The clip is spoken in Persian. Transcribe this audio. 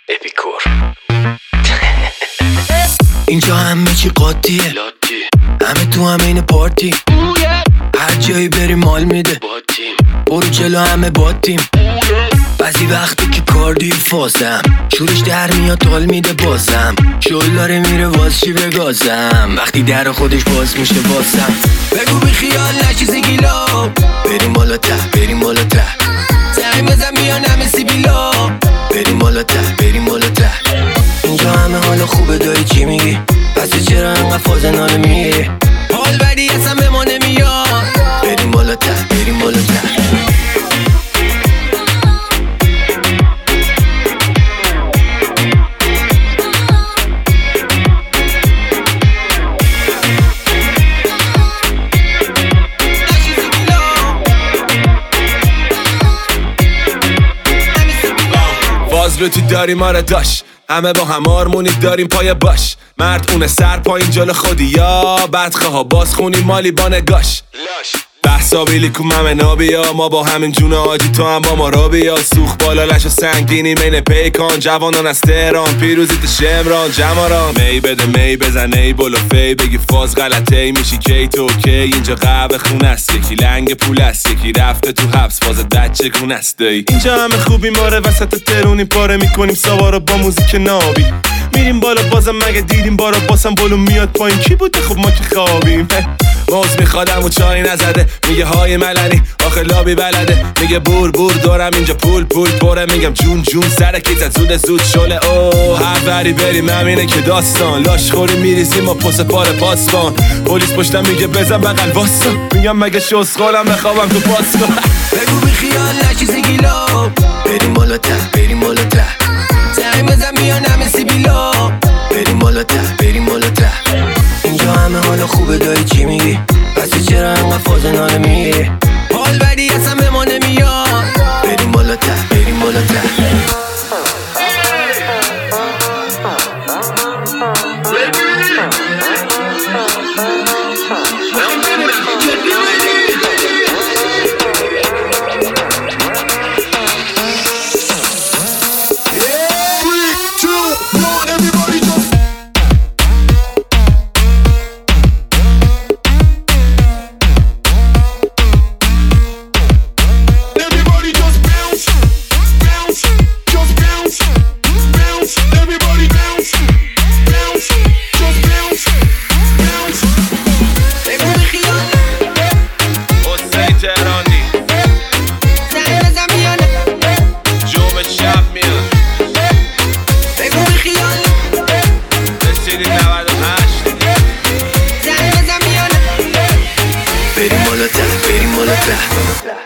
اپیکور. اینجا همه چی قاطیه، همه تو همین پارتی، هر جایی بری مال میده، برو جلو همه با تیم. بعضی وقتی که کاردی فازم، شورش در میاد حال میده بازم، شل داره میره واز چی بگازم، وقتی در خودش باز میشه بازم. بگو بی خیال نشیزی گیلا، بریم بالا ته بریم بالا ته، زنگ بزن میان همه سیبیلا، بریم بالا ته بریم بالا ته. اینجا همه حالا خوبه داری چی میگی، پس چرا انقدر فاز ناله میگیری، حال بدی اصلا به ما نمیاد، بریم بالا ته بریم بالا ته. فازلوتی داریم آره داشت، همه با هم آرمونی داریم پای باش، مرد اونه سر پایین جلو خودی یا بدخه ها باز خونی مالی با نگاش. بحثا بیلی کو ممه نابیا، ما با همین جون آجی تو هم با ما را بیا، سوخ بالا لش و سنگینی مین پیکان، جوانان از تهران پیروزی تو شمران جماران. می بده می بزن ای بلو فی، بگی فاز غلطه ای میشی کی تو کی، اینجا قهوه خونه است، یکی لنگ پول است، یکی رفته تو حبس فاز بچه گونه است. اینجا همه خوبی ماره وسط ترونی پاره میکنیم سوارو با موزیک نابی، میریم بالا بازم مگه دیدیم بارا باسم بلو میاد پایین کی بوده خب ما که خوابیم. موز میخوادم و چای نزده، میگه های ملنی آخه لابی بلده، میگه بور بور دارم اینجا پول پول پره، میگم جون جون سر کیزت زود زود شله. اوه هر بری بریم همینه که داستان، لاش خوری میریزیم ما پس پاره پاسبان، پلیس پشتم میگه بزن بغل واسا، میگم مگه شسخالم بخوابم تو پاسکا. بگو بی خیال نشیزی گیلا، بریم بالا ته بریم بالا ته، زنگ بزن میان همه سیبیلا، بریم بالا ته بریم بالا ته. اینجا همه حالا خوبه داری چی میگی، پس چرا انقدر فاز ناله میگیری، حال بدی اصلا به ما نمیاد، بریم بالا ته بریم بالا ته. بریم بالا ته بریم بالا ته.